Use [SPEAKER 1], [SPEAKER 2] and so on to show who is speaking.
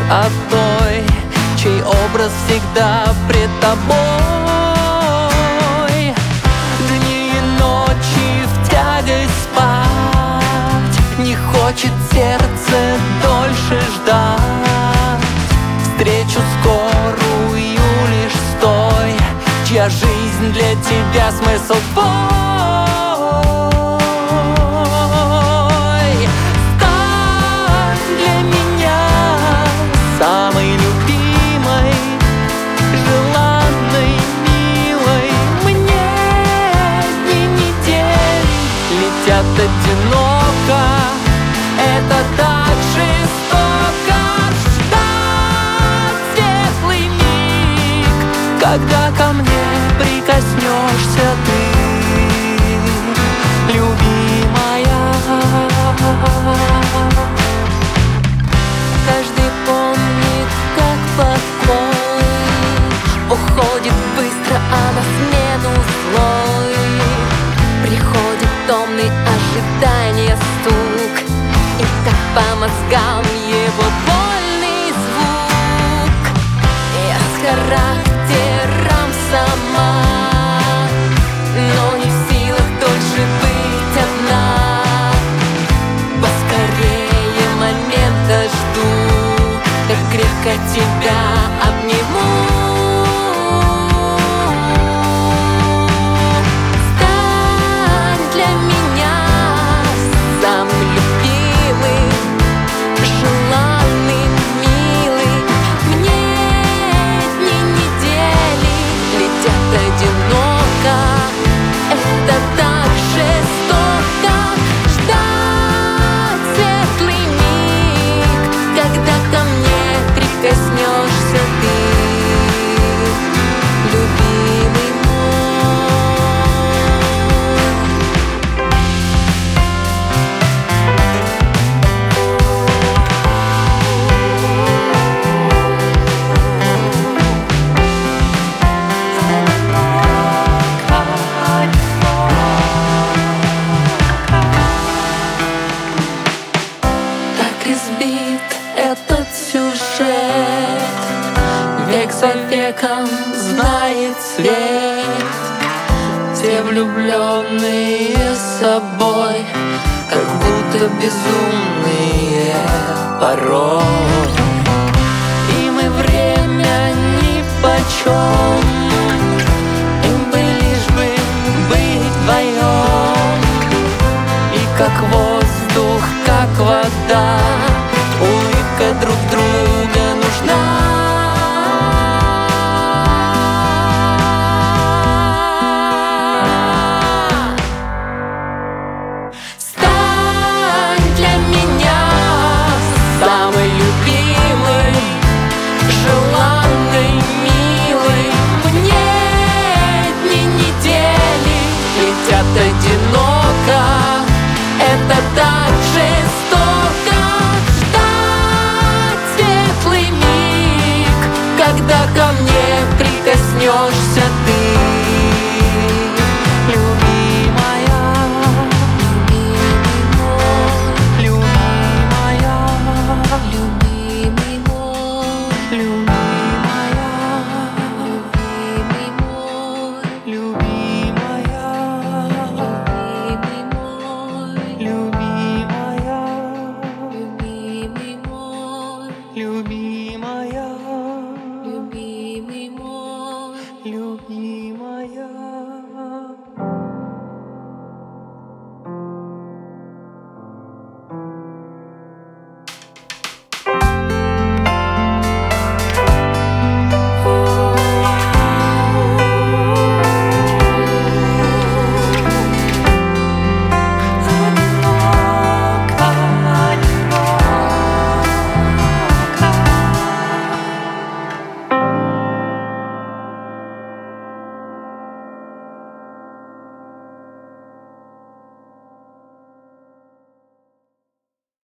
[SPEAKER 1] от той, чей образ всегда пред тобой. Дни и ночи в тягость спать, не хочет сердце дольше ждать. Встречу скорую лишь с той, чья жизнь для тебя смысл твой. Стань для меня самой любимой, желанной, милой. Мне дни недель летят одиноко, это так жестоко. Ждать светлый миг, когда ко мне прикоснешься ты, любимая. Каждый помнит, как покой уходит быстро, а на смену злой приходит томный ожидания стук, и так по мозгам его больный звук. Я с характером сама, но не в силах дольше быть одна. Поскорее момента жду, как крепко тебя обниму. Стань для меня самым любимым, желанным, милый. Мне дни недели летят одиноко, это так жестоко. Ждать светлый миг, когда ко мне прикоснешься ты, любимый мой. Так избит этот сюжет, век за веком знает свет. Все влюбленные собой, как будто безумные порой. Им и время нипочем, им бы лишь бы быть вдвоем. И как воздух, как вода, улыбка друг друга нужна. Стань для меня самой любимой, желанной, милой. Мне дни недели летят одиноко, это так жестоко. Ждать светлый миг, когда ко мне прикоснешься ты, любимая. Любимая, любимый мой, любимая, любимый мой, любимая, любимый мой, любимая, любимый мой, любимая.